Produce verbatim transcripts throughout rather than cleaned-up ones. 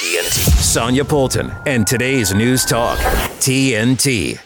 T N T. Sonia Poulton and today's News Talk, T N T.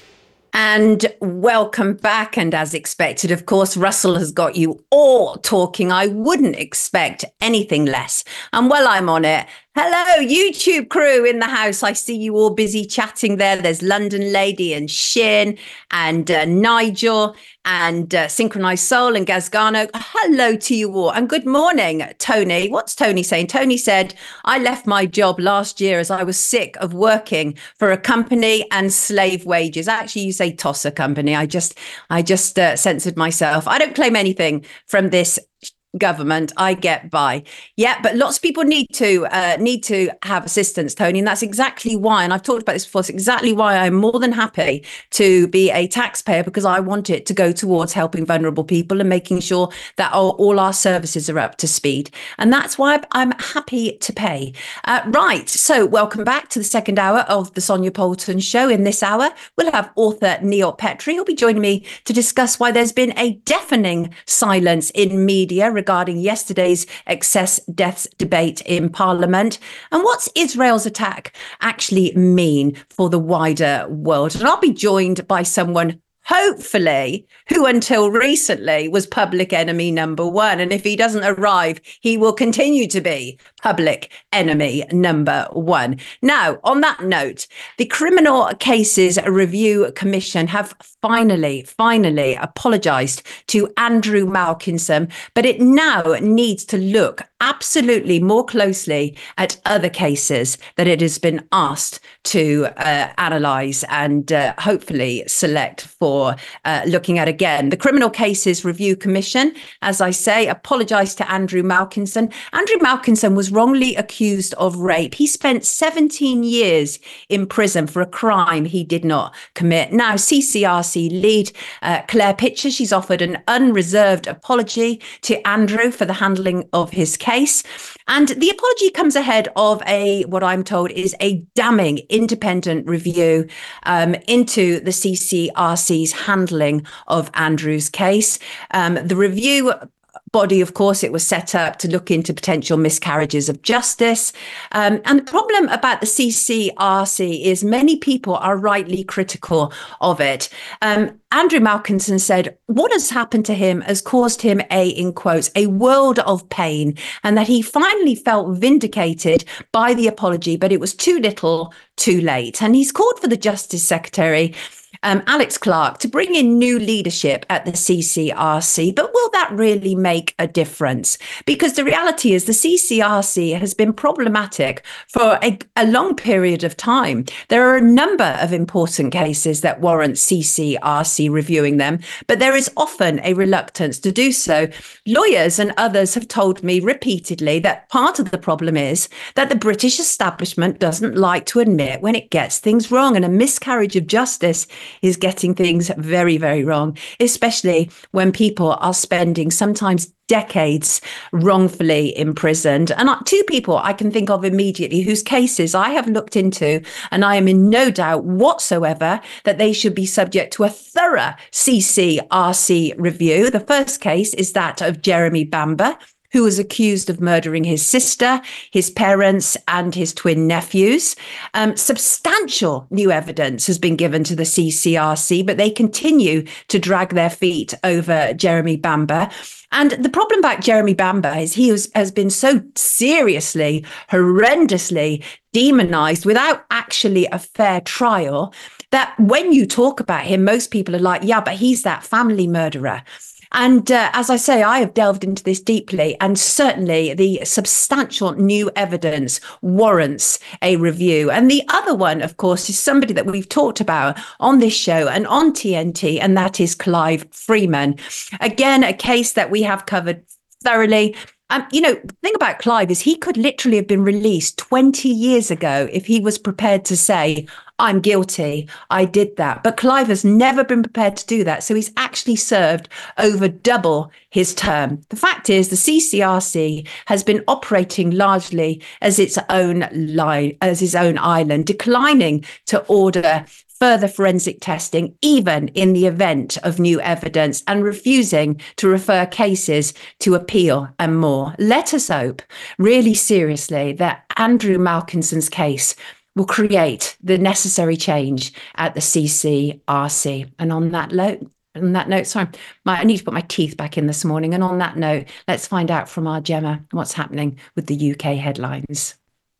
And welcome back. And as expected, of course, Russell has got you all talking. I wouldn't expect anything less. And while I'm on it, hello, YouTube crew in the house. I see you all busy chatting there. There's London Lady and Shin and uh, Nigel and uh, Synchronized Soul and Gazgano. Hello to you all. And good morning, Tony. What's Tony saying? Tony said, I left my job last year as I was sick of working for a company and slave wages. Actually, you say tosser company. I just, I just uh, censored myself. I don't claim anything from this government. I get by. Yeah, but lots of people need to uh, need to have assistance, Tony, and that's exactly why, and I've talked about this before, it's exactly why I'm more than happy to be a taxpayer, because I want it to go towards helping vulnerable people and making sure that all, all our services are up to speed. And that's why I'm happy to pay. Uh, right, so welcome back to the second hour of the Sonia Poulton Show. In this hour, we'll have author Neil Petrie. He'll be joining me to discuss why there's been a deafening silence in media regarding yesterday's excess deaths debate in Parliament, and what's Israel's attack actually mean for the wider world. And I'll be joined by someone, hopefully, who until recently was public enemy number one. And if he doesn't arrive, he will continue to be public enemy number one. Now, on that note, the Criminal Cases Review Commission have finally, finally apologised to Andrew Malkinson, but it now needs to look absolutely more closely at other cases that it has been asked to uh, analyse and uh, hopefully select for uh, looking at again. The Criminal Cases Review Commission, as I say, apologised to Andrew Malkinson. Andrew Malkinson was wrongly accused of rape. He spent seventeen years in prison for a crime he did not commit. Now, C C R C lead uh, Claire Pitcher, she's offered an unreserved apology to Andrew for the handling of his case. And the apology comes ahead of a, what I'm told is a damning independent review um, into the C C R C's handling of Andrew's case. Um, the review body, of course, it was set up to look into potential miscarriages of justice. Um, and the problem about the C C R C is many people are rightly critical of it. Um, Andrew Malkinson said what has happened to him has caused him a, in quotes, a world of pain, and that he finally felt vindicated by the apology, but it was too little, too late. And he's called for the Justice Secretary, Um, Alex Clark, to bring in new leadership at the C C R C. But will that really make a difference? Because the reality is the C C R C has been problematic for a, a long period of time. There are a number of important cases that warrant C C R C reviewing them, but there is often a reluctance to do so. Lawyers and others have told me repeatedly that part of the problem is that the British establishment doesn't like to admit when it gets things wrong, and a miscarriage of justice is getting things very, very wrong, especially when people are spending sometimes decades wrongfully imprisoned. And two people I can think of immediately whose cases I have looked into, and I am in no doubt whatsoever that they should be subject to a thorough C C R C review. The first case is that of Jeremy Bamber, who was accused of murdering his sister, his parents, and his twin nephews. Um, substantial new evidence has been given to the C C R C, but they continue to drag their feet over Jeremy Bamber. And the problem about Jeremy Bamber is he was, has been so seriously, horrendously demonized without actually a fair trial that when you talk about him, most people are like, yeah, but he's that family murderer. And uh, as I say, I have delved into this deeply, and certainly the substantial new evidence warrants a review. And the other one, of course, is somebody that we've talked about on this show and on T N T, and that is Clive Freeman. Again, a case that we have covered thoroughly. Um, you know, the thing about Clive is he could literally have been released twenty years ago if he was prepared to say, I'm guilty, I did that. But Clive has never been prepared to do that. So he's actually served over double his term. The fact is the C C R C has been operating largely as its own line, as its own island, declining to order further forensic testing, even in the event of new evidence, and refusing to refer cases to appeal and more. Let us hope, really seriously, that Andrew Malkinson's case will create the necessary change at the C C R C. And on that note, on that note, sorry, my, I need to put my teeth back in this morning. And on that note, let's find out from our Gemma what's happening with the U K headlines.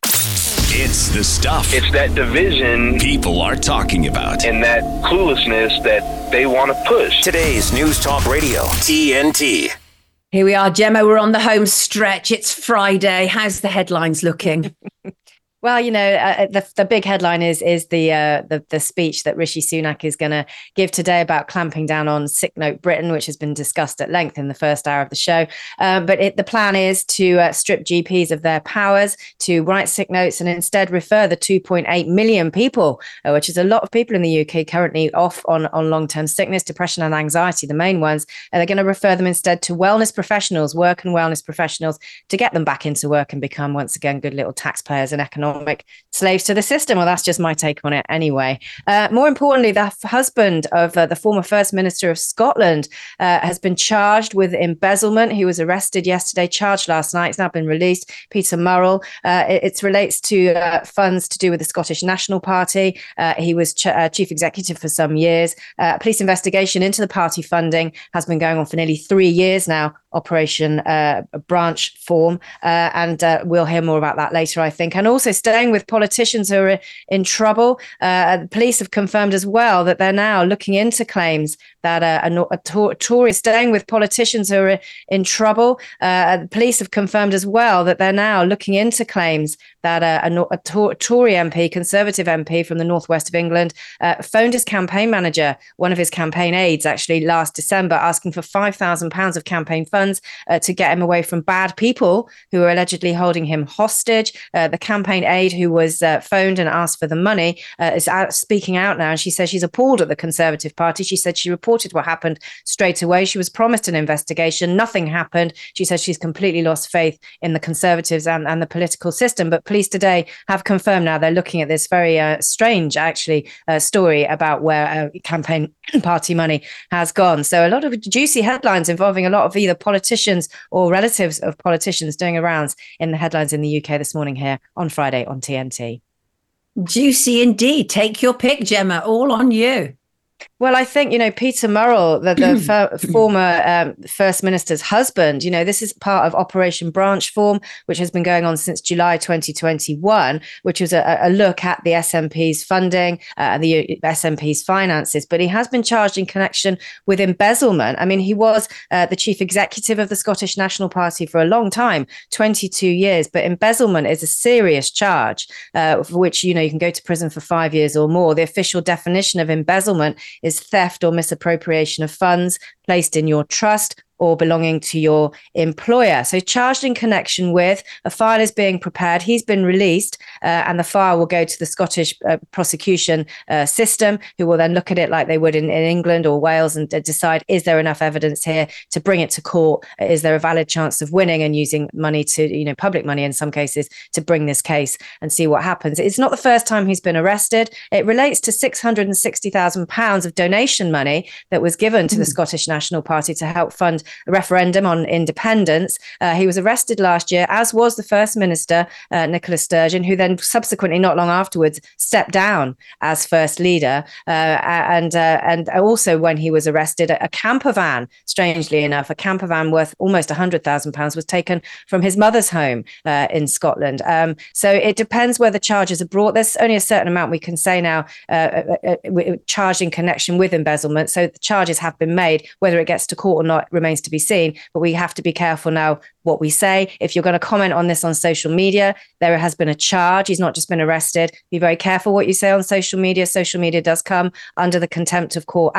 It's the stuff. It's that division people are talking about. and that cluelessness that they want to push. Today's News Talk Radio, T N T. Here we are, Gemma. We're on the home stretch. It's Friday. How's the headlines looking? Well, you know, uh, the the big headline is is the uh, the the speech that Rishi Sunak is going to give today about clamping down on Sick Note Britain, which has been discussed at length in the first hour of the show. Um, but it, the plan is to uh, strip G Ps of their powers to write sick notes and instead refer the two point eight million people, uh, which is a lot of people in the U K currently off on, on long-term sickness, depression and anxiety, the main ones. And they're going to refer them instead to wellness professionals, work and wellness professionals, to get them back into work and become, once again, good little taxpayers and economic slaves to the system. Well, that's just my take on it anyway. Uh, more importantly, the f- husband of uh, the former First Minister of Scotland uh, has been charged with embezzlement. He was arrested yesterday, charged last night. He's now been released. Peter Murrell. Uh, it, it relates to uh, funds to do with the Scottish National Party. Uh, he was ch- uh, chief executive for some years. Uh, police investigation into the party funding has been going on for nearly three years now. Operation uh, Branch Form, uh, and uh, we'll hear more about that later, I think. And also staying with politicians who are in trouble, uh, the police have confirmed as well that they're now looking into claims that uh, a, a Tory, staying with politicians who are in trouble, uh, the police have confirmed as well that they're now looking into claims that uh, a, a Tory M P, Conservative M P from the northwest of England, uh, phoned his campaign manager, one of his campaign aides, actually last December, asking for five thousand pounds of campaign funds uh, to get him away from bad people who were allegedly holding him hostage. Uh, the campaign aide who was uh, phoned and asked for the money uh, is out, speaking out now, and she says she's appalled at the Conservative Party. She said she reported what happened straight away. She was promised an investigation. Nothing happened. She says she's completely lost faith in the Conservatives and, and the political system. But police today have confirmed now they're looking at this very uh, strange, actually, uh, story about where uh, campaign party money has gone. So a lot of juicy headlines involving a lot of either politicians or relatives of politicians doing a rounds in the headlines in the U K this morning here on Friday on T N T. Juicy indeed. Take your pick, Gemma. All on you. Well, I think, you know, Peter Murrell, the, the f- former um, First Minister's husband, you know, this is part of Operation Branch Form, which has been going on since July twenty twenty-one, which was a, a look at the S N P's funding uh, and the S N P's finances. But he has been charged in connection with embezzlement. I mean, he was uh, the chief executive of the Scottish National Party for a long time, twenty-two years. But embezzlement is a serious charge uh, for which, you know, you can go to prison for five years or more. The official definition of embezzlement is theft or misappropriation of funds placed in your trust or belonging to your employer. So charged in connection with, a file is being prepared. He's been released uh, and the file will go to the Scottish uh, prosecution uh, system, who will then look at it like they would in, in England or Wales and uh, decide, is there enough evidence here to bring it to court? Is there a valid chance of winning and using money to, you know, public money in some cases to bring this case and see what happens? It's not the first time he's been arrested. It relates to six hundred sixty thousand pounds of donation money that was given to mm. the Scottish National Party to help fund a referendum on independence. Uh, he was arrested last year, as was the First Minister, uh, Nicola Sturgeon, who then subsequently, not long afterwards, stepped down as First Leader. Uh, and uh, and also when he was arrested, a camper van, strangely enough, a camper van worth almost one hundred thousand pounds was taken from his mother's home uh, in Scotland. Um, so it depends where the charges are brought. There's only a certain amount we can say now uh, uh, uh, charged in connection with embezzlement. So the charges have been made. Whether it gets to court or not remains to be seen. But we have to be careful now what we say. If you're going to comment on this on social media, there has been a charge. He's not just been arrested. Be very careful what you say on social media. Social media does come under the Contempt of Court Act,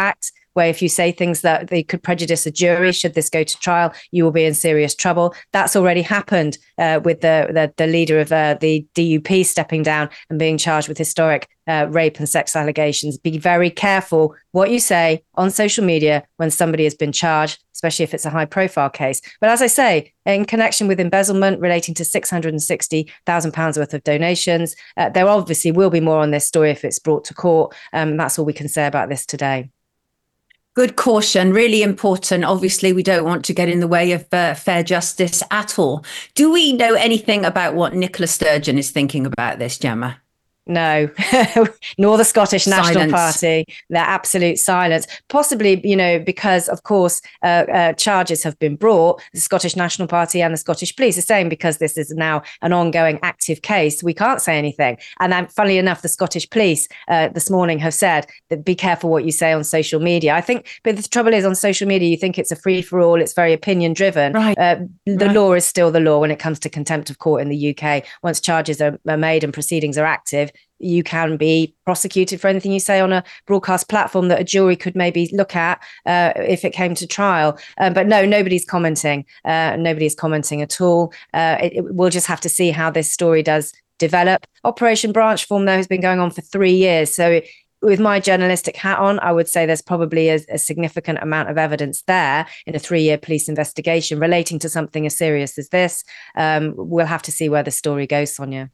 where if you say things that they could prejudice a jury, should this go to trial, you will be in serious trouble. That's already happened uh, with the, the the leader of uh, the D U P stepping down and being charged with historic uh, rape and sex allegations. Be very careful what you say on social media when somebody has been charged, especially if it's a high profile case. But as I say, in connection with embezzlement relating to six hundred sixty thousand pounds worth of donations, uh, there obviously will be more on this story if it's brought to court. Um, that's all we can say about this today. Good caution, really important. Obviously, we don't want to get in the way of uh, fair justice at all. Do we know anything about what Nicola Sturgeon is thinking about this, Gemma? No, nor the Scottish National Silence. Party. Their absolute silence. Possibly, you know, because, of course, uh, uh, charges have been brought. The Scottish National Party and the Scottish Police are saying because this is now an ongoing active case, we can't say anything. And then, funnily enough, the Scottish Police uh, this morning have said that be careful what you say on social media. I think, but the trouble is on social media, you think it's a free-for-all, it's very opinion-driven. Right. Uh, the right. law is still the law when it comes to contempt of court in the U K. Once charges are, are made and proceedings are active, you can be prosecuted for anything you say on a broadcast platform that a jury could maybe look at uh, if it came to trial. Uh, but no, nobody's commenting. Uh, nobody's commenting at all. Uh, it, it, we'll just have to see how this story does develop. Operation Branchform, though, has been going on for three years. So with my journalistic hat on, I would say there's probably a, a significant amount of evidence there in a three-year police investigation relating to something as serious as this. Um, we'll have to see where the story goes, Sonia.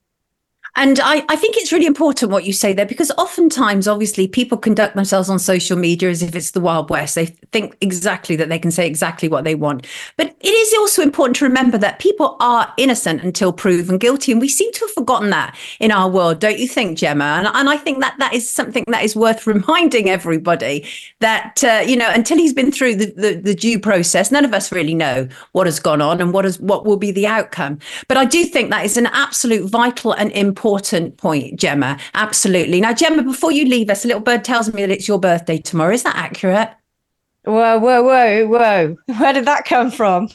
And I, I think it's really important what you say there, because oftentimes, obviously, people conduct themselves on social media as if it's the Wild West. They think exactly that they can say exactly what they want. But it is also important to remember that people are innocent until proven guilty. And we seem to have forgotten that in our world, don't you think, Gemma? And, and I think that that is something that is worth reminding everybody that, uh, you know, until he's been through the, the, the due process, none of us really know what has gone on and what is what will be the outcome. But I do think that is an absolute vital and important Important point, Gemma. Absolutely. Now, Gemma, before you leave us, a little bird tells me that it's your birthday tomorrow. Is that accurate? Whoa, whoa, whoa, whoa. Where did that come from?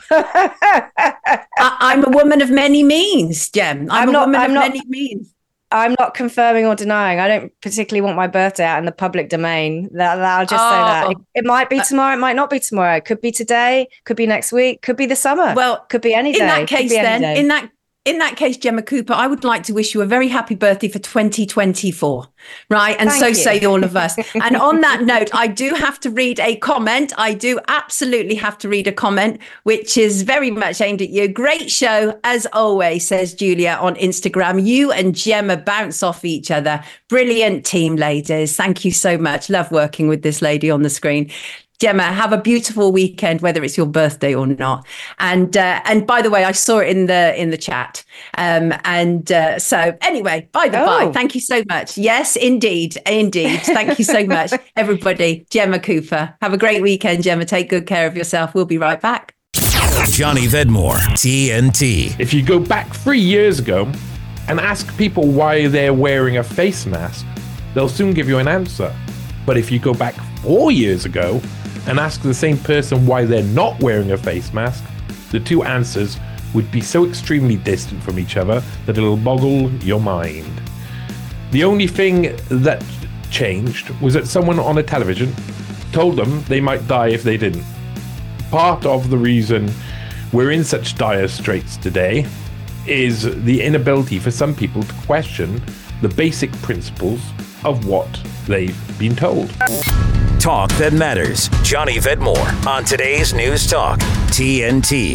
I, I'm a woman of many means, Gem. I'm, I'm a not, woman I'm of not, many means. I'm not confirming or denying. I don't particularly want my birthday out in the public domain. That, that I'll just oh. say that. It, it might be tomorrow. It might not be tomorrow. It could be today. Could be next week. Could be the summer. Well, could be any day. In that case, then, in that In that case, Gemma Cooper, I would like to wish you a very happy birthday for twenty twenty-four, right? And Thank so you. say all of us. And on that note, I do have to read a comment. I do absolutely have to read a comment, which is very much aimed at you. Great show, as always, says Julia on Instagram. You and Gemma bounce off each other. Brilliant team, ladies. Thank you so much. Love working with this lady on the screen. Gemma, have a beautiful weekend, whether it's your birthday or not. And uh, and by the way, I saw it in the in the chat. Um, and uh, so anyway, by the oh. by, thank you so much. Yes, indeed, indeed. Thank you so much, everybody. Gemma Cooper, have a great weekend, Gemma. Take good care of yourself. We'll be right back. Johnny Vedmore, T N T. If you go back three years ago and ask people why they're wearing a face mask, they'll soon give you an answer. But if you go back four years ago and ask the same person why they're not wearing a face mask, the two answers would be so extremely distant from each other that it'll boggle your mind. The only thing that changed was that someone on a television told them they might die if they didn't. Part of the reason we're in such dire straits today is the inability for some people to question the basic principles of what they've been told. Talk that matters. Johnny Vedmore on today's News Talk, T N T.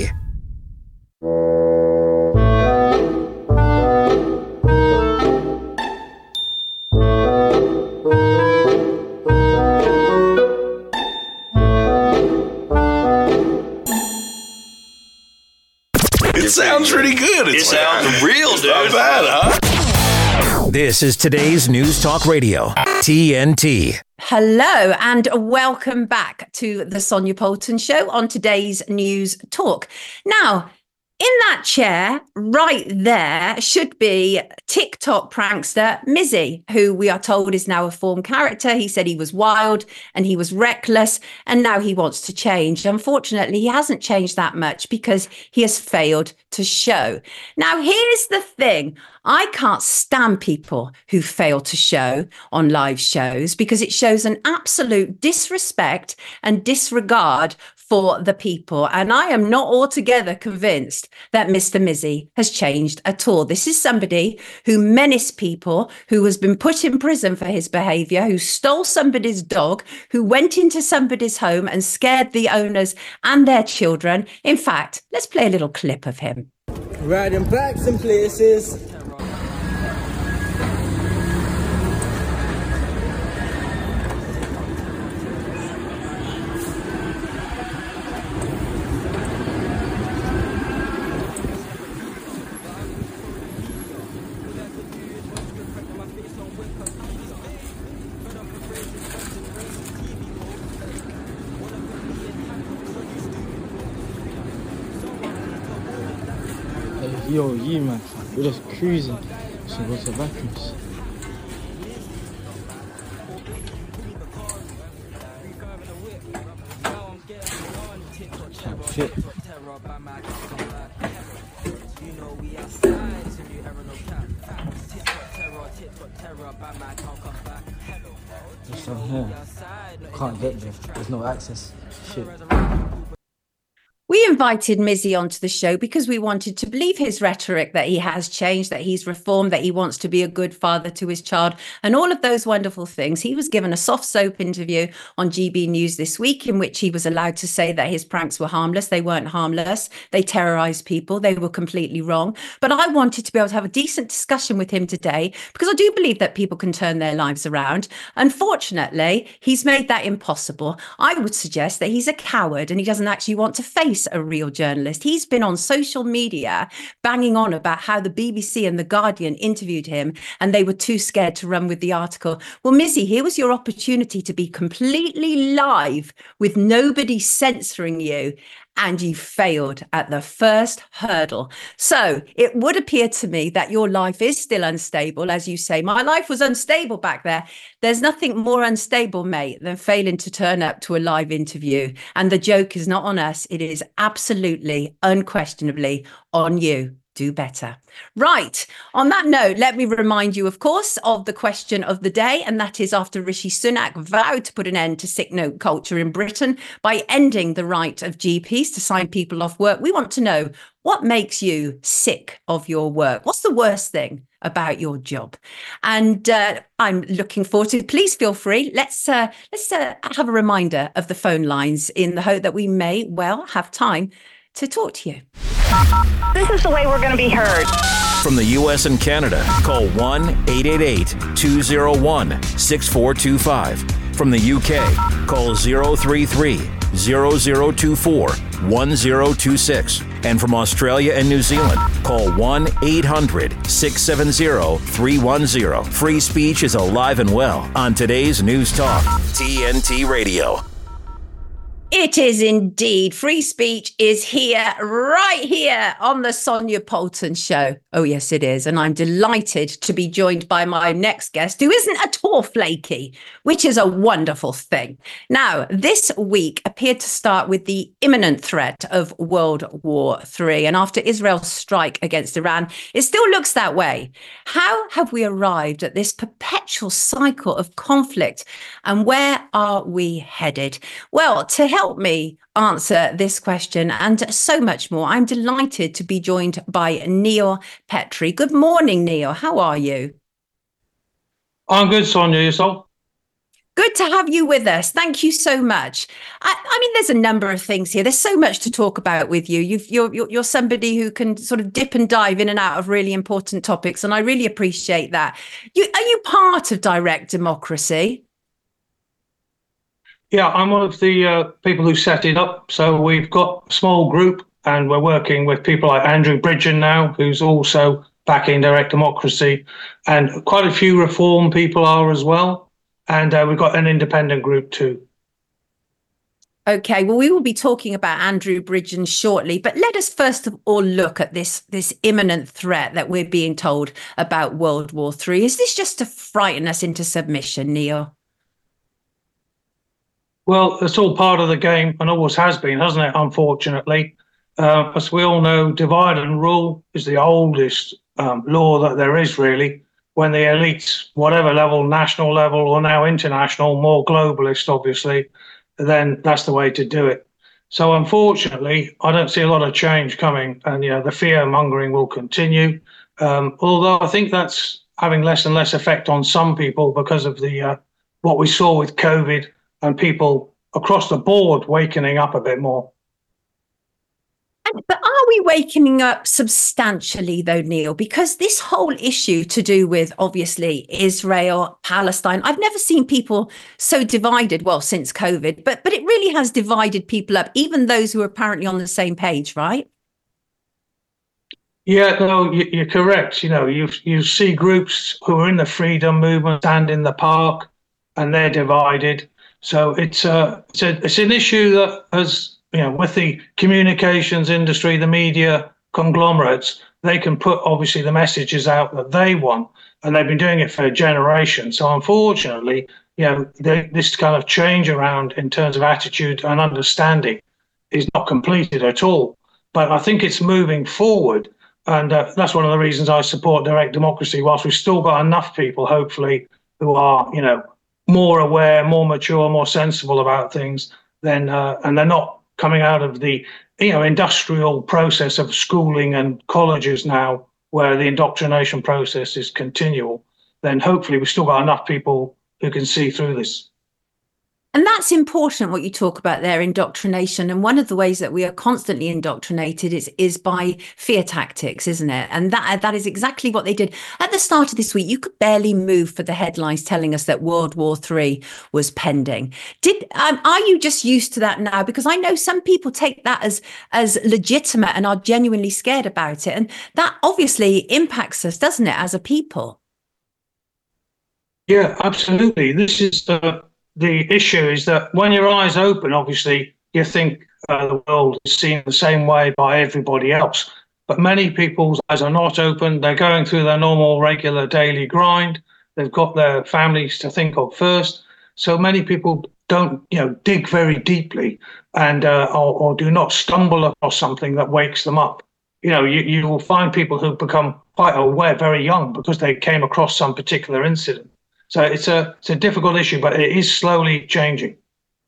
It sounds pretty good. It's it like, sounds real, dude. Not bad, huh? This is today's News Talk Radio, T N T. Hello and welcome back to the Sonia Poulton Show on today's News Talk. Now, In that chair, right there, should be TikTok prankster Mizzy, who we are told is now a formed character. He said he was wild and he was reckless, and now he wants to change. Unfortunately, he hasn't changed that much because he has failed to show. Now, here's the thing. I can't stand people who fail to show on live shows because it shows an absolute disrespect and disregard for the people. And I am not altogether convinced that Mister Mizzy has changed at all. This is somebody who menaced people, who has been put in prison for his behavior, who stole somebody's dog, who went into somebody's home and scared the owners and their children. In fact, let's play a little clip of him. Riding bikes in places. Yo, you man, we're just cruising. So go to vacuums. Shit. Just on here. Can't get there. There's no access. Shit. We invited Mizzy onto the show because we wanted to believe his rhetoric that he has changed, that he's reformed, that he wants to be a good father to his child, and all of those wonderful things. He was given a soft soap interview on G B News this week in which he was allowed to say that his pranks were harmless. They weren't harmless. They terrorized people. They were completely wrong. But I wanted to be able to have a decent discussion with him today because I do believe that people can turn their lives around. Unfortunately, he's made that impossible. I would suggest that he's a coward and he doesn't actually want to face a real journalist. He's been on social media banging on about how the B B C and The Guardian interviewed him and they were too scared to run with the article. Well, Mizzy, here was your opportunity to be completely live with nobody censoring you, and you failed at the first hurdle. So it would appear to me that your life is still unstable. As you say, my life was unstable back there. There's nothing more unstable, mate, than failing to turn up to a live interview. And the joke is not on us. It is absolutely, unquestionably on you. Do better. Right. On that note, let me remind you, of course, of the question of the day. And that is, after Rishi Sunak vowed to put an end to sick note culture in Britain by ending the right of G Ps to sign people off work, we want to know, what makes you sick of your work? What's the worst thing about your job? And uh, I'm looking forward to, please feel free. Let's uh, let's uh, have a reminder of the phone lines in the hope that we may well have time to talk to you. This is the way we're going to be heard. From the U S and Canada, call one eight eight eight, two oh one, six four two five. From the U K, call zero three three, zero zero two four, one zero two six. And from Australia and New Zealand, call one eight hundred, six seven zero, three one zero. Free speech is alive and well on today's News Talk, T N T Radio. It is indeed. Free speech is here, right here on the Sonia Poulton Show. Oh, yes, it is. And I'm delighted to be joined by my next guest, who isn't at all flaky, which is a wonderful thing. Now, this week appeared to start with the imminent threat of World War Three. And after Israel's strike against Iran, it still looks that way. How have we arrived at this perpetual cycle of conflict? And where are we headed? Well, to help me answer this question and so much more, I'm delighted to be joined by Neil Petrie. Good morning, Neil. How are you? I'm good, Sonia. Yourself? Good to have you with us. Thank you so much. I, I mean, there's a number of things here. There's so much to talk about with you. You've, you're, you're you're somebody who can sort of dip and dive in and out of really important topics, and I really appreciate that. You, are you part of Direct Democracy? Yeah, I'm one of the uh, people who set it up. So we've got a small group and we're working with people like Andrew Bridgen now, who's also backing Direct Democracy, and quite a few reform people are as well. And uh, we've got an independent group too. Okay, well, we will be talking about Andrew Bridgen shortly, but let us first of all look at this, this imminent threat that we're being told about World War Three. Is this just to frighten us into submission, Neil? Well, it's all part of the game and always has been, hasn't it, unfortunately? Uh, as we all know, divide and rule is the oldest um, law that there is, really. When the elites, whatever level, national level or now international, more globalist, obviously, then that's the way to do it. So unfortunately, I don't see a lot of change coming, and you know, the fear mongering will continue. Um, although I think that's having less and less effect on some people because of the uh, what we saw with COVID and people across the board wakening up a bit more. But are we wakening up substantially, though, Neil? Because this whole issue to do with, obviously, Israel, Palestine, I've never seen people so divided, well, since COVID, but but it really has divided people up, even those who are apparently on the same page, right? Yeah, no, you're correct. You know, you you see groups who are in the freedom movement stand in the park and they're divided. So it's a, it's a, it's an issue that has, you know, with the communications industry, the media conglomerates, they can put obviously the messages out that they want, and they've been doing it for a generation. So unfortunately, you know, they, this kind of change around in terms of attitude and understanding is not completed at all. But I think it's moving forward, and uh, that's one of the reasons I support direct democracy. Whilst we've still got enough people, hopefully, who are, you know, more aware, more mature, more sensible about things, then uh, and they're not coming out of the, you know, industrial process of schooling and colleges now, where the indoctrination process is continual, then hopefully we've still got enough people who can see through this. And that's important, what you talk about there, indoctrination. And one of the ways that we are constantly indoctrinated is, is by fear tactics, isn't it? And that that is exactly what they did. At the start of this week, you could barely move for the headlines telling us that World War Three was pending. Did um, are you just used to that now? Because I know some people take that as, as legitimate and are genuinely scared about it. And that obviously impacts us, doesn't it, as a people? Yeah, absolutely. This is the... The issue is that when your eyes open, obviously, you think uh, the world is seen the same way by everybody else. But many people's eyes are not open. They're going through their normal, regular daily grind. They've got their families to think of first. So many people don't, you know, dig very deeply and uh, or, or do not stumble across something that wakes them up. You know, you, you will find people who become quite aware very young because they came across some particular incident. So it's a it's a difficult issue, but it is slowly changing.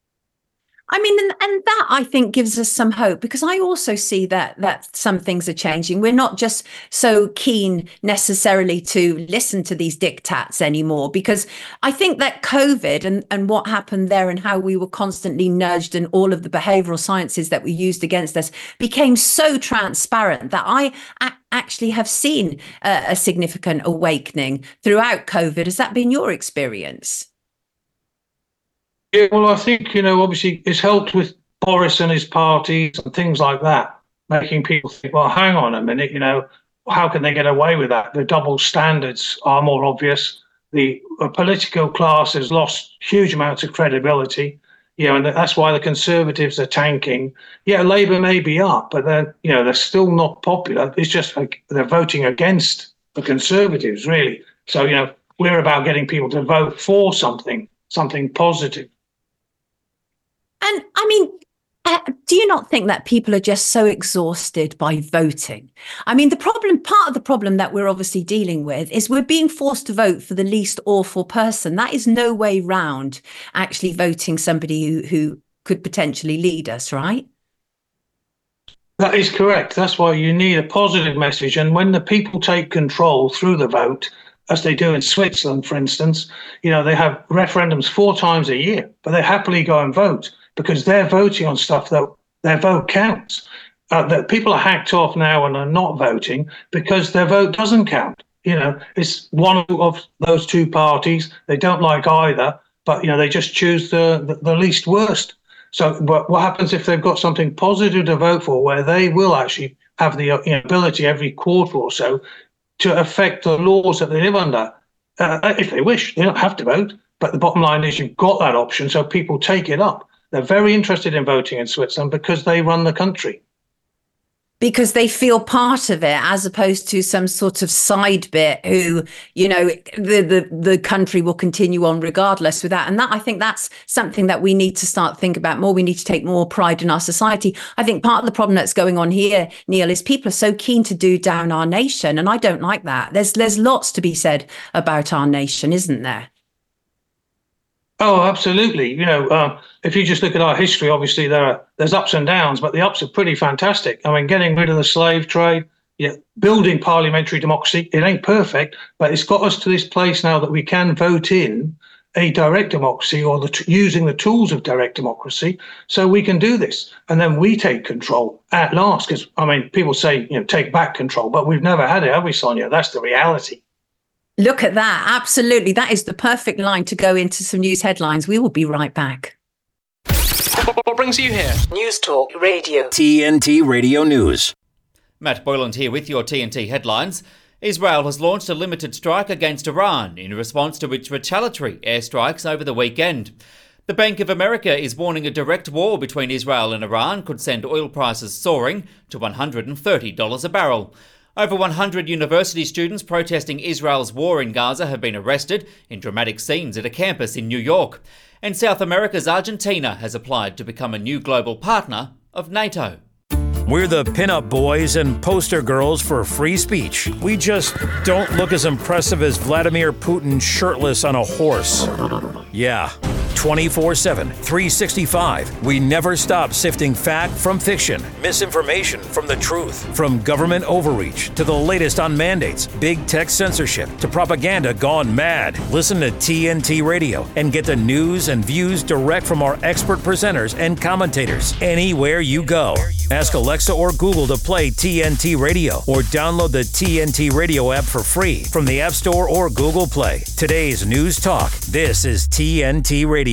I mean, and, and that I think gives us some hope, because I also see that that some things are changing. We're not just so keen necessarily to listen to these diktats anymore, because I think that COVID and, and what happened there and how we were constantly nudged and all of the behavioral sciences that we used against us became so transparent that I a- actually have seen a, a significant awakening throughout COVID. Has that been your experience? Yeah, well, I think, you know, obviously it's helped with Boris and his parties and things like that, making people think, well, hang on a minute, you know, how can they get away with that? The double standards are more obvious. The uh, political class has lost huge amounts of credibility, you know, and that's why the Conservatives are tanking. Yeah, Labour may be up, but they're, you know, they're still not popular. It's just like they're voting against the Conservatives, really. So, you know, we're about getting people to vote for something, something positive. And I mean, uh, do you not think that people are just so exhausted by voting? I mean, the problem, part of the problem that we're obviously dealing with is we're being forced to vote for the least awful person. That is no way round actually voting somebody who, who could potentially lead us, right? That is correct. That's why you need a positive message. And when the people take control through the vote, as they do in Switzerland, for instance, you know, they have referendums four times a year, but they happily go and vote because they're voting on stuff that their vote counts. Uh, that people are hacked off now and are not voting because their vote doesn't count. You know, it's one of those two parties. They don't like either, but, you know, they just choose the, the, the least worst. So but what happens if they've got something positive to vote for, where they will actually have the you know, ability every quarter or so to affect the laws that they live under, uh, if they wish? They don't have to vote, but the bottom line is you've got that option, so people take it up. They're very interested in voting in Switzerland because they run the country. Because they feel part of it, as opposed to some sort of side bit who, you know, the, the, the country will continue on regardless with that. And that, I think that's something that we need to start thinking about more. We need to take more pride in our society. I think part of the problem that's going on here, Neil, is people are so keen to do down our nation. And I don't like that. There's, there's lots to be said about our nation, isn't there? Oh, absolutely. You know, uh, if you just look at our history, obviously there are there's ups and downs, but the ups are pretty fantastic. I mean, getting rid of the slave trade, yeah, building parliamentary democracy. It ain't perfect, but it's got us to this place now that we can vote in a direct democracy or the t- using the tools of direct democracy, so we can do this, and then we take control at last. Because I mean, people say you know take back control, but we've never had it, have we, Sonia? That's the reality. Look at that. Absolutely. That is the perfect line to go into some news headlines. We will be right back. What brings you here? News Talk Radio. T N T Radio News. Matt Boyland here with your T N T headlines. Israel has launched a limited strike against Iran in response to its retaliatory airstrikes over the weekend. The Bank of America is warning a direct war between Israel and Iran could send oil prices soaring to one hundred thirty dollars a barrel. Over one hundred university students protesting Israel's war in Gaza have been arrested in dramatic scenes at a campus in New York. And South America's Argentina has applied to become a new global partner of NATO. We're the pinup boys and poster girls for free speech. We just don't look as impressive as Vladimir Putin shirtless on a horse. Yeah. twenty-four seven, three sixty-five. We never stop sifting fact from fiction, misinformation from the truth, from government overreach to the latest on mandates, big tech censorship to propaganda gone mad. Listen to T N T Radio and get the news and views direct from our expert presenters and commentators anywhere you go. Ask Alexa or Google to play T N T Radio or download the T N T Radio app for free from the App Store or Google Play. Today's News Talk. This is T N T Radio.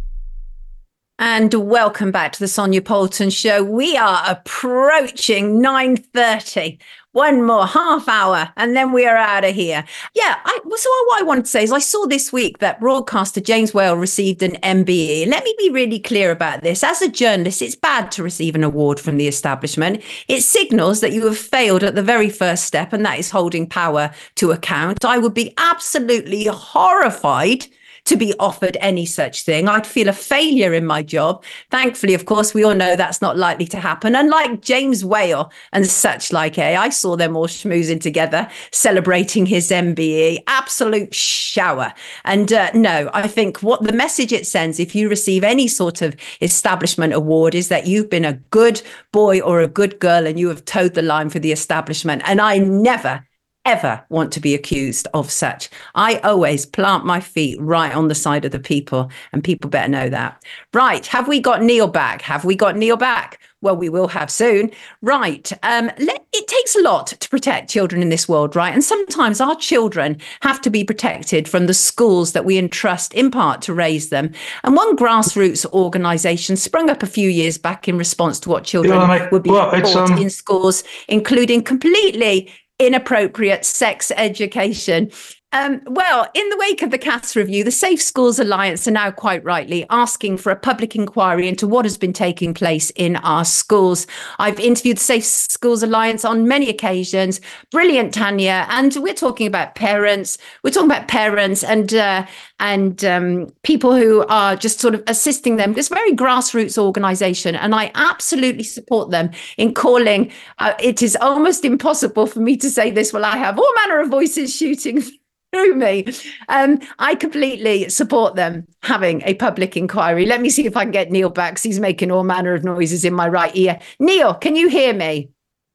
And welcome back to the Sonia Poulton Show. We are approaching nine thirty. One more half hour, and then we are out of here. Yeah, I, so what I wanted to say is I saw this week that broadcaster James Whale received an M B E. Let me be really clear about this. As a journalist, it's bad to receive an award from the establishment. It signals that you have failed at the very first step, and that is holding power to account. I would be absolutely horrified to be offered any such thing. I'd feel a failure in my job. Thankfully, of course, we all know that's not likely to happen. Unlike James Whale and such like, eh? I saw them all schmoozing together, celebrating his M B E. Absolute shower. And uh, no, I think what the message it sends, if you receive any sort of establishment award, is that you've been a good boy or a good girl and you have towed the line for the establishment. And I never, ever want to be accused of such. I always plant my feet right on the side of the people, and people better know that. Right, have we got Neil back? Have we got Neil back? Well, we will have soon. Right, um, let, it takes a lot to protect children in this world, right? And sometimes our children have to be protected from the schools that we entrust in part to raise them. And one grassroots organisation sprung up a few years back in response to what children yeah, would be well, taught um... in schools, including completely inappropriate sex education. Um, well, in the wake of the Cass review, the Safe Schools Alliance are now quite rightly asking for a public inquiry into what has been taking place in our schools. I've interviewed the Safe Schools Alliance on many occasions. Brilliant, Tanya. And we're talking about parents. We're talking about parents and uh, and um, people who are just sort of assisting them. It's a very grassroots organisation, and I absolutely support them in calling. Uh, it is almost impossible for me to say this while I have all manner of voices shooting through me. Um, I completely support them having a public inquiry. Let me see if I can get Neil back, because he's making all manner of noises in my right ear. Neil, can you hear me?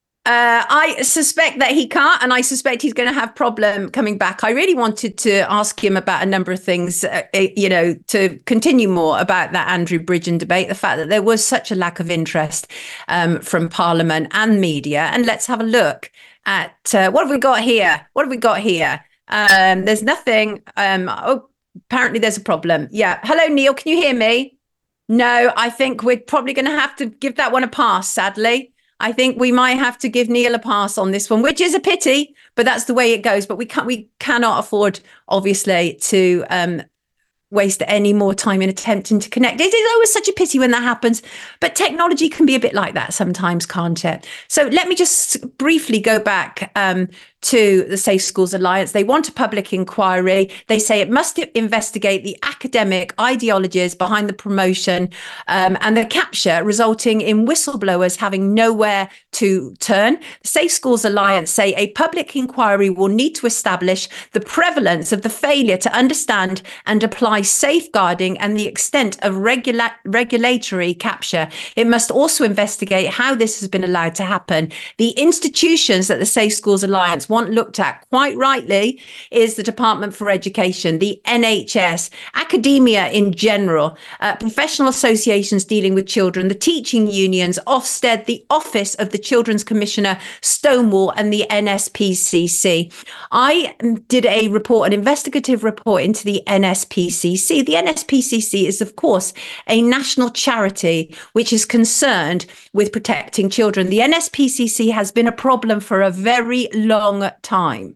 Uh, I suspect that he can't, and I suspect he's going to have problem coming back. I really wanted to ask him about a number of things, uh, you know, to continue more about that Andrew Bridgen debate, the fact that there was such a lack of interest um, from Parliament and media. And let's have a look at uh, what have we got here? What have we got here? Um, there's nothing. Um, oh, apparently there's a problem. Yeah. Hello, Neil. Can you hear me? No, I think we're probably going to have to give that one a pass, sadly. I think we might have to give Neil a pass on this one, which is a pity, but that's the way it goes. But we can't, we cannot afford, obviously, to um, waste any more time in attempting to connect. It is always such a pity when that happens, but technology can be a bit like that sometimes, can't it? So let me just briefly go back um, to the Safe Schools Alliance. They want a public inquiry. They say it must investigate the academic ideologies behind the promotion um, and the capture, resulting in whistleblowers having nowhere to turn. The Safe Schools Alliance say a public inquiry will need to establish the prevalence of the failure to understand and apply safeguarding and the extent of regula- regulatory capture. It must also investigate how this has been allowed to happen. The institutions that the Safe Schools Alliance want looked at, quite rightly, is the Department for Education, the N H S, academia in general, uh, professional associations dealing with children, the teaching unions, Ofsted, the Office of the Children's Commissioner, Stonewall, and the N S P C C. I did a report, an investigative report into the N S P C C. The N S P C C is, of course, a national charity which is concerned with protecting children. The N S P C C has been a problem for a very long time.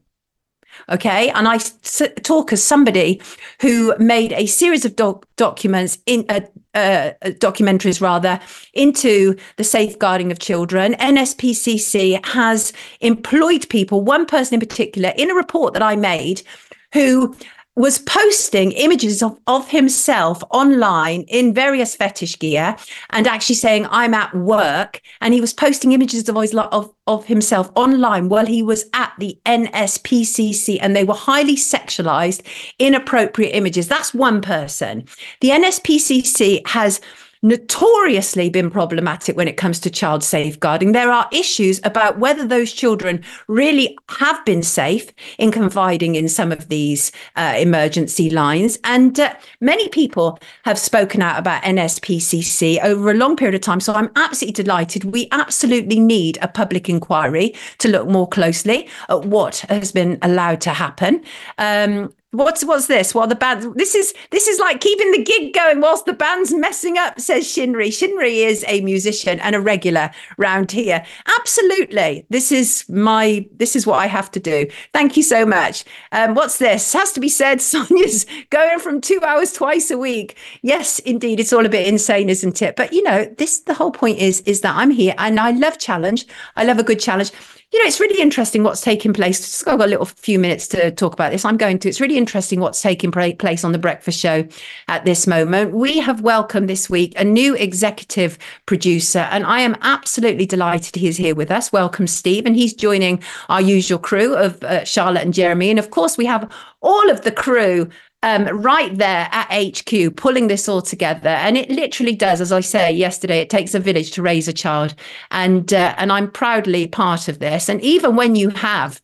Okay. And I s- talk as somebody who made a series of doc- documents in uh, uh, documentaries rather into the safeguarding of children. N S P C C has employed people, one person in particular, in a report that I made, who was posting images of, of himself online in various fetish gear and actually saying, I'm at work. And he was posting images of, his, of, of himself online while he was at the N S P C C, and they were highly sexualized, inappropriate images. That's one person. The N S P C C has notoriously been problematic when it comes to child safeguarding. There are issues about whether those children really have been safe in confiding in some of these uh, emergency lines. And uh, many people have spoken out about N S P C C over a long period of time. So I'm absolutely delighted. We absolutely need a public inquiry to look more closely at what has been allowed to happen. Um, What's what's this? Well, the band. This is this is like keeping the gig going whilst the band's messing up, says Shinri. Shinri is a musician and a regular round here. Absolutely, this is my this is what I have to do. Thank you so much. Um, what's this? Has to be said. Sonia's going from two hours twice a week. Yes, indeed, it's all a bit insane, isn't it? But you know, this the whole point is is that I'm here and I love challenge. I love a good challenge. You know, it's really interesting what's taking place. Just I've got a little few minutes to talk about this. I'm going to. It's really interesting what's taking place on The Breakfast Show at this moment. We have welcomed this week a new executive producer, and I am absolutely delighted he's here with us. Welcome, Steve. And he's joining our usual crew of uh, Charlotte and Jeremy. And of course, we have all of the crew Um, right there at H Q, pulling this all together. And it literally does, as I say yesterday, it takes a village to raise a child. And uh, and I'm proudly part of this. And even when you have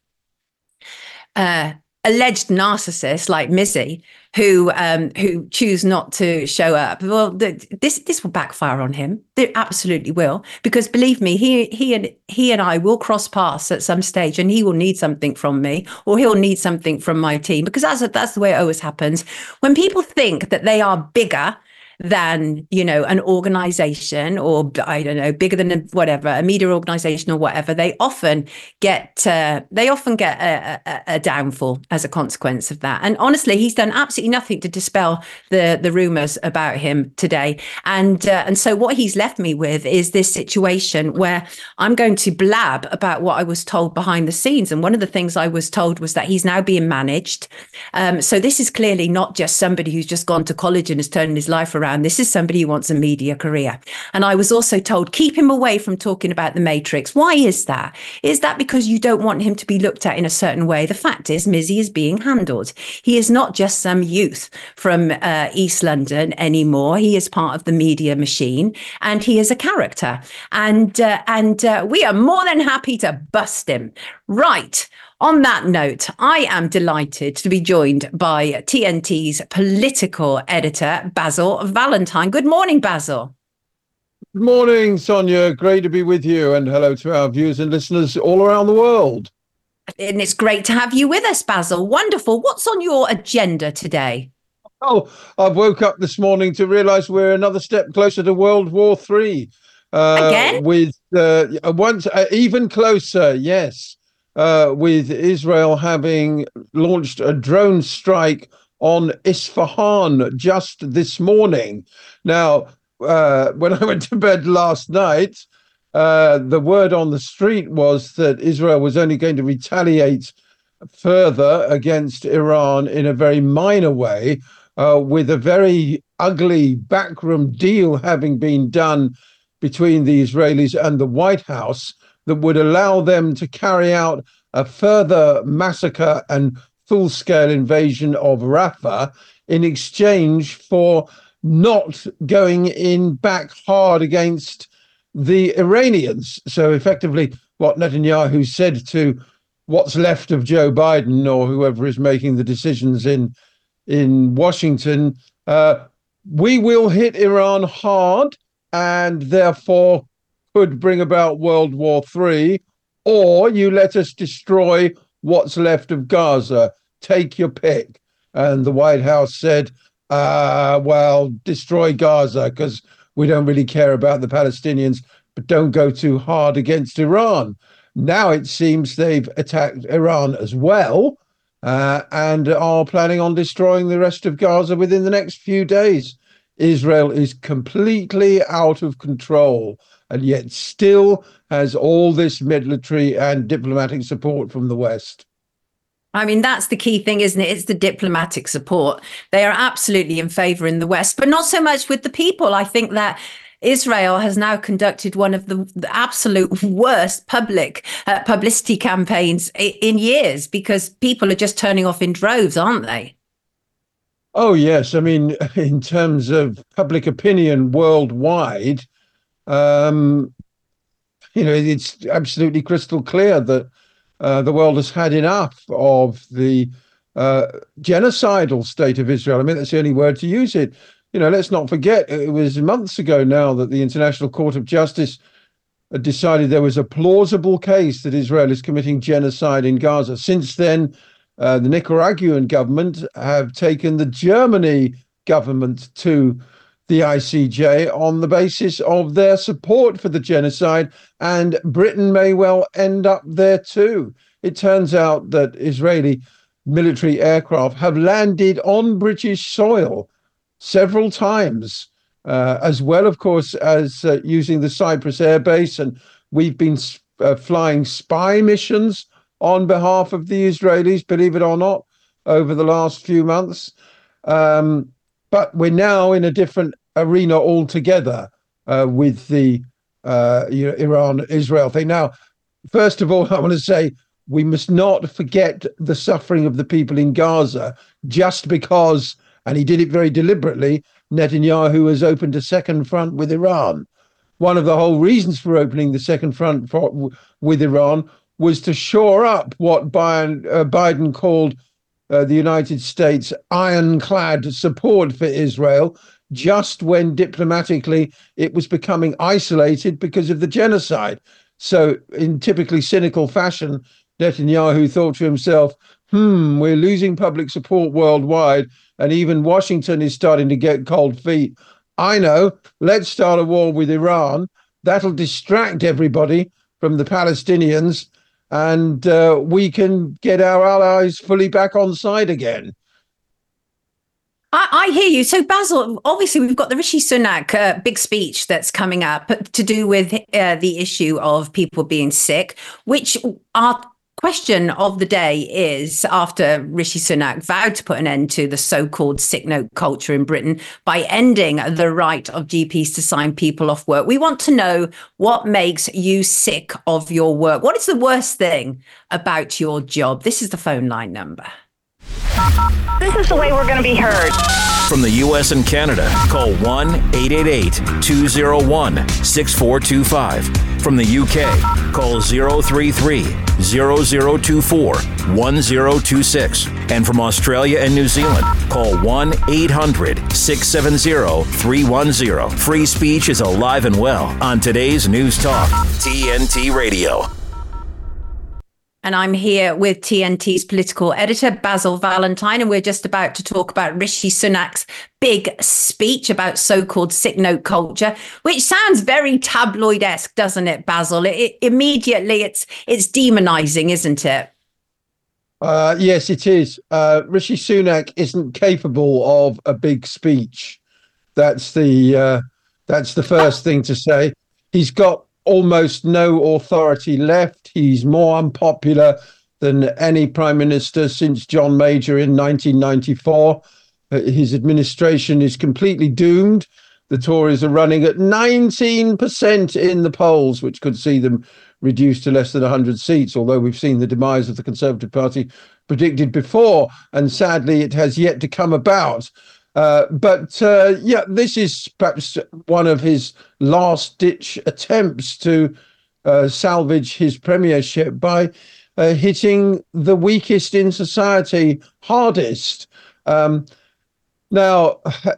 uh, alleged narcissists like Mizzy, who um, who choose not to show up, well, the, this this will backfire on him. It absolutely will, because believe me, he he and he and I will cross paths at some stage, and he will need something from me, or he'll need something from my team, because that's that's the way it always happens. When people think that they are bigger than, you know, an organization, or I don't know, bigger than a, whatever, a media organization or whatever, they often get uh, they often get a, a, a downfall as a consequence of that. And honestly, he's done absolutely nothing to dispel the the rumors about him today. And uh, and so what he's left me with is this situation where I'm going to blab about what I was told behind the scenes. And one of the things I was told was that he's now being managed. Um, so this is clearly not just somebody who's just gone to college and is turning his life around. This is somebody who wants a media career. And I was also told, keep him away from talking about the Matrix. Why is that? Is that because you don't want him to be looked at in a certain way? The fact is, Mizzy is being handled. He is not just some youth from uh, East London anymore. He is part of the media machine, and he is a character. And, uh, and uh, we are more than happy to bust him. Right. On that note, I am delighted to be joined by T N T's political editor, Basil Valentine. Good morning, Basil. Good morning, Sonia. Great to be with you, and hello to our viewers and listeners all around the world. And it's great to have you with us, Basil. Wonderful. What's on your agenda today? Oh, I've woke up this morning to realise we're another step closer to World War Three. Uh, Again? With uh, once uh, even closer, yes. Uh, with Israel having launched a drone strike on Isfahan just this morning. Now, uh, when I went to bed last night, uh, the word on the street was that Israel was only going to retaliate further against Iran in a very minor way, uh, with a very ugly backroom deal having been done between the Israelis and the White House that would allow them to carry out a further massacre and full-scale invasion of Rafah in exchange for not going in back hard against the Iranians. So effectively, what Netanyahu said to what's left of Joe Biden or whoever is making the decisions in in Washington, uh, we will hit Iran hard and therefore could bring about World War Three, or you let us destroy what's left of Gaza. Take your pick. And the White House said, uh, well, destroy Gaza because we don't really care about the Palestinians, but don't go too hard against Iran. Now it seems they've attacked Iran as well, uh, and are planning on destroying the rest of Gaza within the next few days. Israel is completely out of control, and yet still has all this military and diplomatic support from the West. I mean, that's the key thing, isn't it? It's the diplomatic support. They are absolutely in favor in the West, but not so much with the people. I think that Israel has now conducted one of the, the absolute worst public uh, publicity campaigns i- in years, because people are just turning off in droves, aren't they? Oh, yes. I mean, in terms of public opinion worldwide, um, you know, it's absolutely crystal clear that uh, the world has had enough of the uh, genocidal state of Israel. I mean, that's the only word to use it. You know, let's not forget, it was months ago now that the International Court of Justice had decided there was a plausible case that Israel is committing genocide in Gaza. Since then, uh, the Nicaraguan government have taken the Germany government to the I C J on the basis of their support for the genocide, and Britain may well end up there too. It turns out that Israeli military aircraft have landed on British soil several times, uh, as well, of course, as uh, using the Cyprus Air Base. And we've been uh, flying spy missions on behalf of the Israelis, believe it or not, over the last few months. Um, but we're now in a different arena altogether uh, with the uh, you know, Iran-Israel thing. Now, first of all, I want to say we must not forget the suffering of the people in Gaza just because, and he did it very deliberately, Netanyahu has opened a second front with Iran. One of the whole reasons for opening the second front for, with Iran was to shore up what Biden, uh, Biden called uh, the United States' ironclad support for Israel, just when diplomatically it was becoming isolated because of the genocide. So in typically cynical fashion, Netanyahu thought to himself, hmm, we're losing public support worldwide, and even Washington is starting to get cold feet. I know, let's start a war with Iran. That'll distract everybody from the Palestinians, and uh, we can get our allies fully back on side again. I, I hear you. So, Basil, obviously, we've got the Rishi Sunak uh, big speech that's coming up to do with uh, the issue of people being sick, which our question of the day is, after Rishi Sunak vowed to put an end to the so-called sick note culture in Britain by ending the right of G Ps to sign people off work, we want to know what makes you sick of your work. What is the worst thing about your job? This is the phone line number. This is the way we're going to be heard. From the U S and Canada, call one eight eight eight, two oh one, six four two five. From the U K, call zero three three, zero zero two four, one zero two six. And from Australia and New Zealand, call one eight hundred, six seven zero, three one zero. Free speech is alive and well on today's News Talk, T N T Radio. And I'm here with T N T's political editor, Basil Valentine, and we're just about to talk about Rishi Sunak's big speech about so-called sick note culture, which sounds very tabloid-esque, doesn't it, Basil? It, it, immediately, it's it's demonizing, isn't it? Uh, yes, it is. Uh, Rishi Sunak isn't capable of a big speech. That's the uh, that's the first thing to say. He's got almost no authority left. He's more unpopular than any prime minister since John Major in nineteen ninety-four. Uh, his administration is completely doomed. The Tories are running at nineteen percent in the polls, which could see them reduced to less than one hundred seats, although we've seen the demise of the Conservative Party predicted before, and sadly it has yet to come about. Uh, but uh, yeah, this is perhaps one of his last-ditch attempts to uh, salvage his premiership by uh, hitting the weakest in society hardest. Um, now,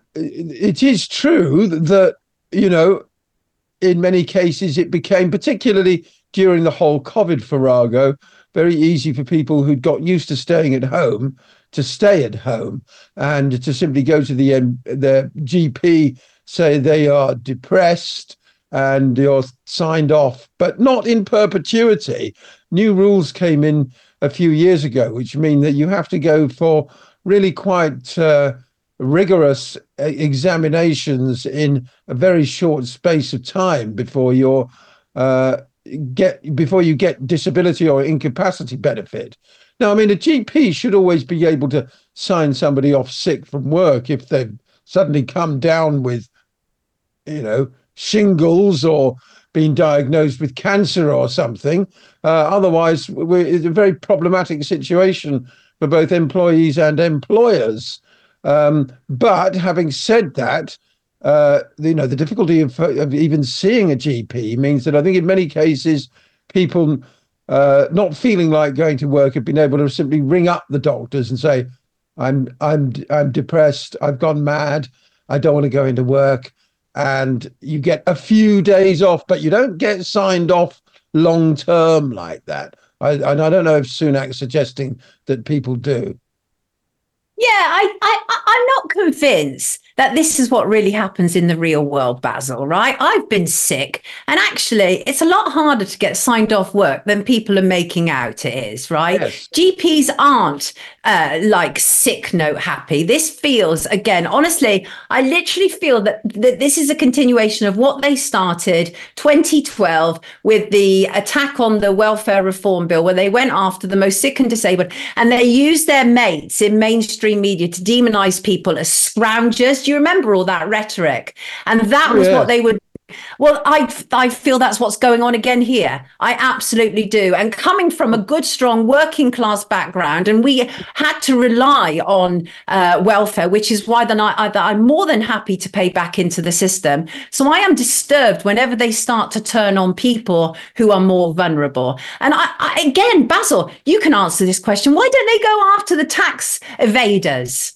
it is true that, you know, in many cases it became, particularly during the whole COVID farrago, very easy for people who'd got used to staying at home to stay at home and to simply go to the um, their G P, say they are depressed, and you're signed off, but not in perpetuity. New rules came in a few years ago, which mean that you have to go for really quite uh, rigorous examinations in a very short space of time before you're uh, get before you get disability or incapacity benefit. Now, I mean, a G P should always be able to sign somebody off sick from work if they've suddenly come down with, you know, shingles or been diagnosed with cancer or something. Uh, otherwise, we're, it's a very problematic situation for both employees and employers. Um, but having said that, uh, you know, the difficulty of, of even seeing a G P means that I think in many cases people uh, not feeling like going to work have been able to simply ring up the doctors and say, I'm I'm I'm depressed, I've gone mad, I don't want to go into work. And you get a few days off, but you don't get signed off long term like that. I, and I don't know if Sunak's suggesting that people do. Yeah, I, I, I'm not convinced that this is what really happens in the real world, Basil, right? I've been sick, and actually it's a lot harder to get signed off work than people are making out it is, right? Yes. G Ps aren't uh, like sick note happy. This feels, again, honestly, I literally feel that, that this is a continuation of what they started twenty twelve with the attack on the welfare reform bill, where they went after the most sick and disabled, and they used their mates in mainstream media to demonize people as scroungers. Do you remember all that rhetoric? And that was yeah. what they would. Well, I I feel that's what's going on again here. I absolutely do. And coming from a good, strong working class background, and we had to rely on uh, welfare, which is why then I, I, I'm more than happy to pay back into the system. So I am disturbed whenever they start to turn on people who are more vulnerable. And I, I, again, Basil, you can answer this question. Why don't they go after the tax evaders?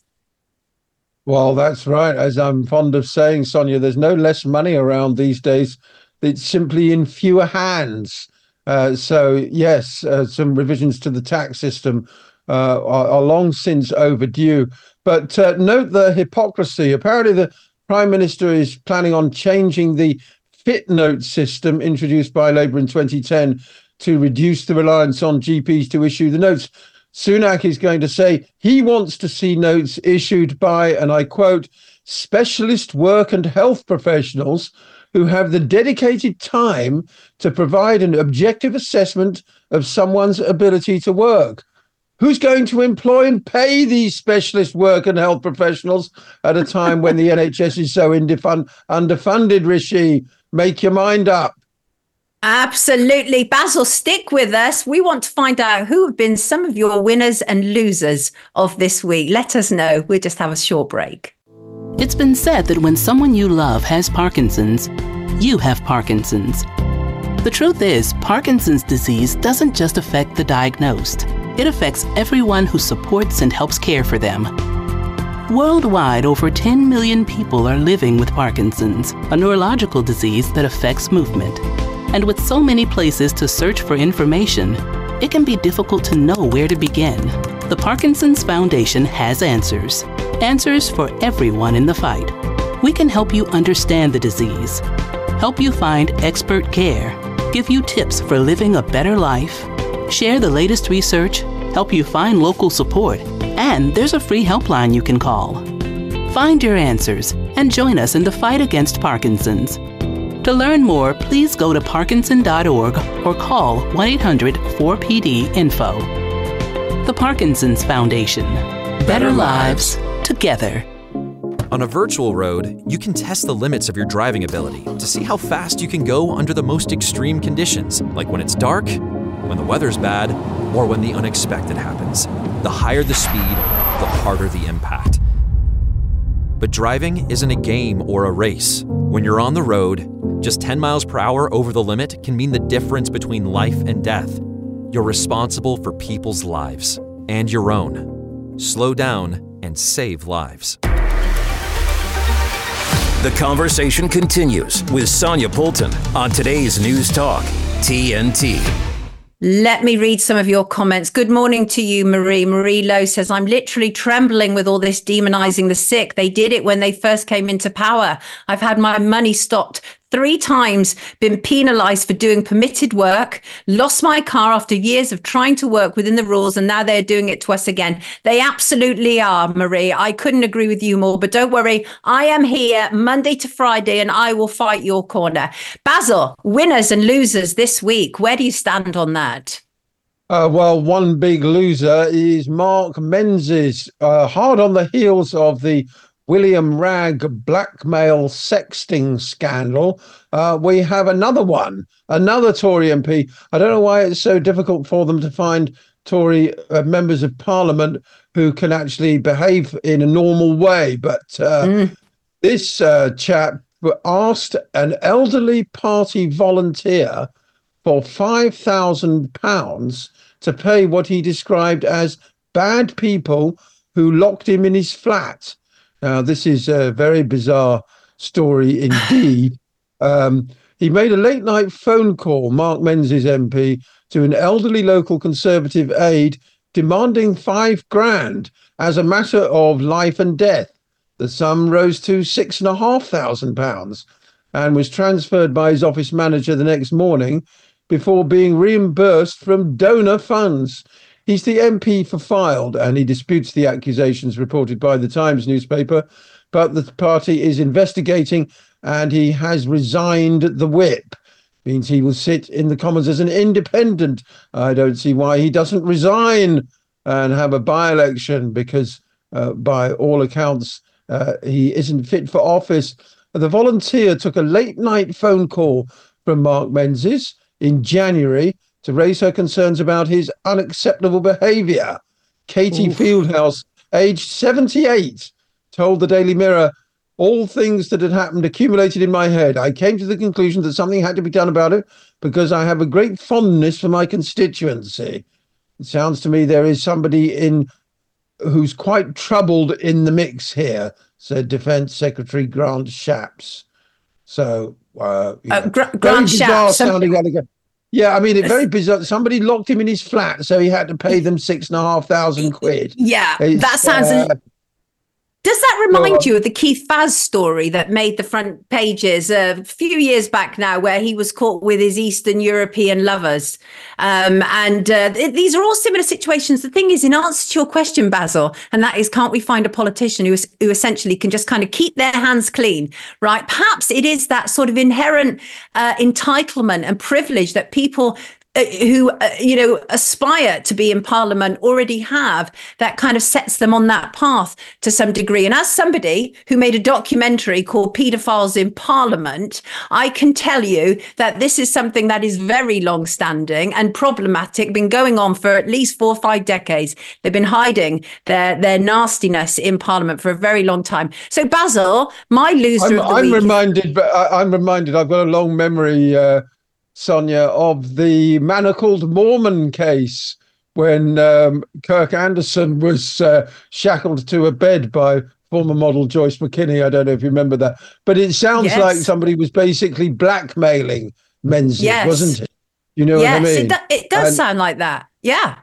Well, that's right. As I'm fond of saying, Sonia, there's no less money around these days. It's simply in fewer hands. Uh, so, yes, uh, some revisions to the tax system uh, are, are long since overdue. But uh, note the hypocrisy. Apparently, the Prime Minister is planning on changing the fit note system introduced by Labour in twenty ten to reduce the reliance on G Ps to issue the notes. Sunak is going to say he wants to see notes issued by, and I quote, specialist work and health professionals who have the dedicated time to provide an objective assessment of someone's ability to work. Who's going to employ and pay these specialist work and health professionals at a time when the N H S is so indefund- underfunded, Rishi? Make your mind up. Absolutely. Basil, stick with us. We want to find out who have been some of your winners and losers of this week. Let us know. We'll just have a short break. It's been said that when someone you love has Parkinson's, you have Parkinson's. The truth is, Parkinson's disease doesn't just affect the diagnosed. It affects everyone who supports and helps care for them. Worldwide, over ten million people are living with Parkinson's, a neurological disease that affects movement. And with so many places to search for information, it can be difficult to know where to begin. The Parkinson's Foundation has answers. Answers for everyone in the fight. We can help you understand the disease, help you find expert care, give you tips for living a better life, share the latest research, help you find local support, and there's a free helpline you can call. Find your answers and join us in the fight against Parkinson's. To learn more, please go to parkinson dot org or call one eight hundred four P D info. The Parkinson's Foundation. Better lives together. On a virtual road, you can test the limits of your driving ability to see how fast you can go under the most extreme conditions, like when it's dark, when the weather's bad, or when the unexpected happens. The higher the speed, the harder the impact. But driving isn't a game or a race. When you're on the road, just ten miles per hour over the limit can mean the difference between life and death. You're responsible for people's lives and your own. Slow down and save lives. The conversation continues with Sonia Poulton on today's News Talk, T N T. Let me read some of your comments. Good morning to you, Marie. Marie Lowe says, I'm literally trembling with all this demonizing the sick. They did it when they first came into power. I've had my money stopped three times, been penalized for doing permitted work, lost my car after years of trying to work within the rules, and now they're doing it to us again. They absolutely are, Marie. I couldn't agree with you more, but don't worry. I am here Monday to Friday, and I will fight your corner. Basil, winners and losers this week. Where do you stand on that? Uh, well, one big loser is Mark Menzies, uh, hard on the heels of the William Ragg blackmail sexting scandal. Uh, we have another one, another Tory M P. I don't know why it's so difficult for them to find Tory uh, members of Parliament who can actually behave in a normal way. But uh, mm. this uh, chap asked an elderly party volunteer for five thousand pounds to pay what he described as bad people who locked him in his flat. Now, this is a very bizarre story indeed. um, he made a late night phone call, Mark Menzies M P, to an elderly local Conservative aide demanding five grand as a matter of life and death. The sum rose to six and a half thousand pounds and was transferred by his office manager the next morning before being reimbursed from donor funds. He's the M P for Fylde, and he disputes the accusations reported by the Times newspaper, but the party is investigating and he has resigned the whip. Means he will sit in the Commons as an independent. I don't see why he doesn't resign and have a by-election because, uh, by all accounts, uh, he isn't fit for office. The volunteer took a late-night phone call from Mark Menzies in January to raise her concerns about his unacceptable behaviour. Katie Oof. Fieldhouse, aged seventy-eight, told the Daily Mirror, all things that had happened accumulated in my head. I came to the conclusion that something had to be done about it because I have a great fondness for my constituency. It sounds to me there is somebody in who's quite troubled in the mix here, said Defence Secretary Grant Shapps. So, uh, you know, uh, Gr- Grant Shapps. Sounding like a, Yeah, I mean, it's very bizarre. Somebody locked him in his flat, so he had to pay them six and a half thousand quid. Yeah, it's, that sounds. Uh, Does that remind well, you of the Keith Faz story that made the front pages a few years back now, where he was caught with his Eastern European lovers? Um, and uh, th- these are all similar situations. The thing is, in answer to your question, Basil, and that is, can't we find a politician who, is, who essentially can just kind of keep their hands clean, right? Perhaps it is that sort of inherent uh, entitlement and privilege that people who, uh, you know, aspire to be in Parliament already have, that kind of sets them on that path to some degree. And as somebody who made a documentary called Paedophiles in Parliament, I can tell you that this is something that is very long standing and problematic, been going on for at least four or five decades. They've been hiding their, their nastiness in Parliament for a very long time. So, Basil, my loser I'm, of the I'm week. reminded, but I, I'm reminded, I've got a long memory, uh, Sonia, of the manacled Mormon case when um, Kirk Anderson was uh, shackled to a bed by former model Joyce McKinney. I don't know if you remember that, but it sounds yes. like somebody was basically blackmailing Menzies, yes. wasn't it? You know yes, what I mean? It, do- it does and, sound like that. Yeah.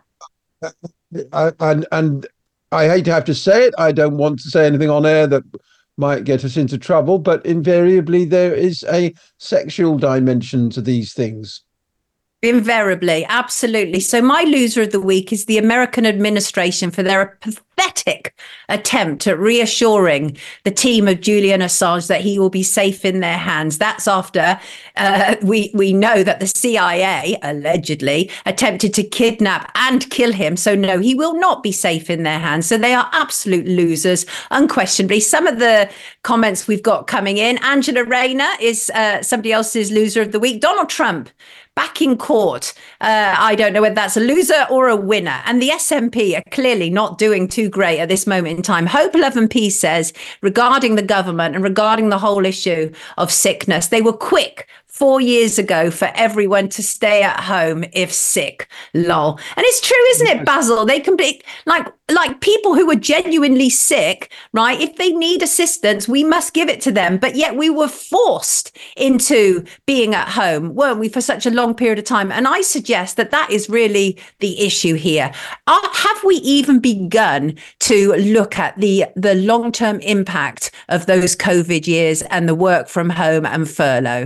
I, and and I hate to have to say it. I don't want to say anything on air that might get us into trouble, but invariably there is a sexual dimension to these things. Invariably, absolutely. So my loser of the week is the American administration for their pathetic attempt at reassuring the team of Julian Assange that he will be safe in their hands. That's after uh, we we know that the C I A allegedly attempted to kidnap and kill him. So no, he will not be safe in their hands. So they are absolute losers, unquestionably. Some of the comments we've got coming in, Angela Rayner is uh, somebody else's loser of the week. Donald Trump back in court. Uh, I don't know whether that's a loser or a winner. And the S N P are clearly not doing too great at this moment in time. Hope eleven P says, regarding the government and regarding the whole issue of sickness, they were quick four years ago for everyone to stay at home if sick. Lol. And it's true, isn't it, Basil? They can be like, like people who are genuinely sick, right? If they need assistance, we must give it to them. But yet we were forced into being at home, weren't we, for such a long period of time? And I suggest that that is really the issue here. Are, have we even begun to look at the, the long-term impact of those COVID years and the work from home and furlough?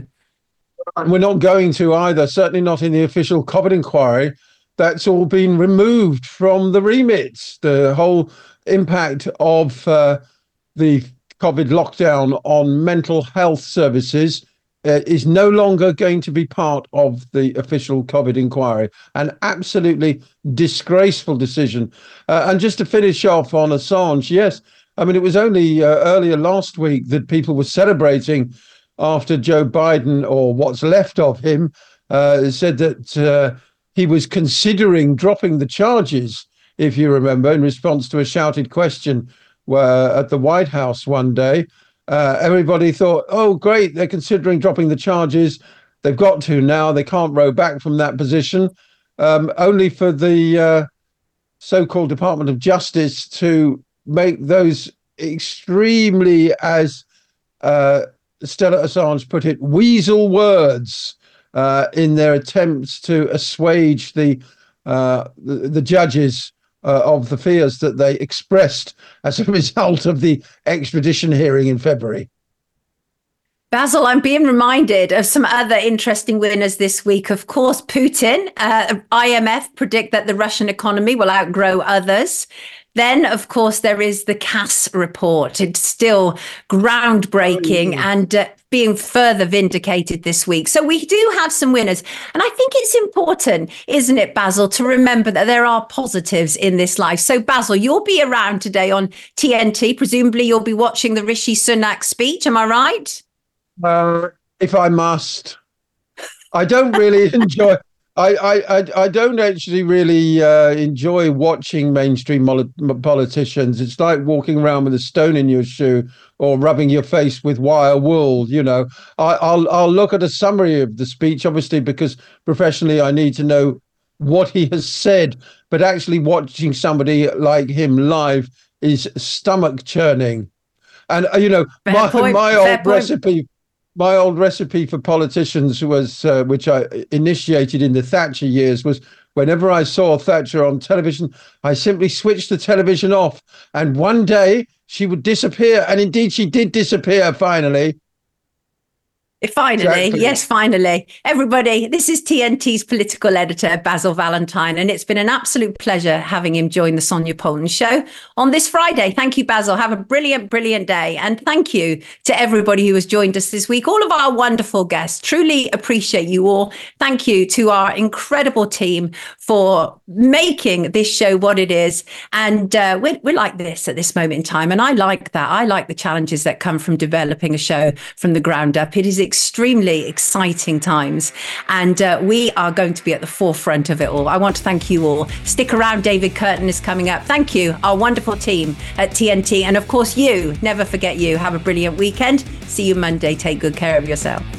And we're not going to either, certainly not in the official COVID inquiry. That's all been removed from the remit. The whole impact of uh, the COVID lockdown on mental health services uh, is no longer going to be part of the official COVID inquiry. An absolutely disgraceful decision. Uh, and just to finish off on Assange, yes, I mean, it was only uh, earlier last week that people were celebrating after Joe Biden, or what's left of him, uh, said that uh, he was considering dropping the charges, if you remember, in response to a shouted question uh, at the White House one day. Uh, everybody thought, oh, great, they're considering dropping the charges. They've got to now. They can't row back from that position, um, only for the uh, so-called Department of Justice to make those extremely, as uh, Stella Assange put it, weasel words uh, in their attempts to assuage the uh, the, the judges uh, of the fears that they expressed as a result of the extradition hearing in February. Basil, I'm being reminded of some other interesting winners this week. Of course, Putin, uh, I M F predict that the Russian economy will outgrow others. Then, of course, there is the Cass report. It's still groundbreaking oh, and uh, being further vindicated this week. So we do have some winners. And I think it's important, isn't it, Basil, to remember that there are positives in this life. So, Basil, you'll be around today on T N T. Presumably, you'll be watching the Rishi Sunak speech. Am I right? Uh, if I must. I don't really enjoy... I, I, I don't actually really uh, enjoy watching mainstream politicians. It's like walking around with a stone in your shoe or rubbing your face with wire wool. You know, I, I'll I'll look at a summary of the speech, obviously, because professionally I need to know what he has said. But actually watching somebody like him live is stomach churning. And, uh, you know, Fair my, point. my Fair old point. recipe... My old recipe for politicians was, uh, which I initiated in the Thatcher years, was whenever I saw Thatcher on television, I simply switched the television off. And one day she would disappear. And indeed, she did disappear finally. Finally, exactly. Yes, finally. Everybody, this is T N T's political editor, Basil Valentine, and it's been an absolute pleasure having him join the Sonia Poulton Show on this Friday. Thank you, Basil. Have a brilliant, brilliant day. And thank you to everybody who has joined us this week, all of our wonderful guests. Truly appreciate you all. Thank you to our incredible team for making this show what it is. And uh, we're, we're like this at this moment in time. And I like that. I like the challenges that come from developing a show from the ground up. It is extremely exciting times, and uh, we are going to be at the forefront of it all. I want to thank you all. Stick around, David Curtin is coming up. Thank you, our wonderful team at T N T, and of course you, never forget you. Have a brilliant weekend. See you Monday. Take good care of yourself.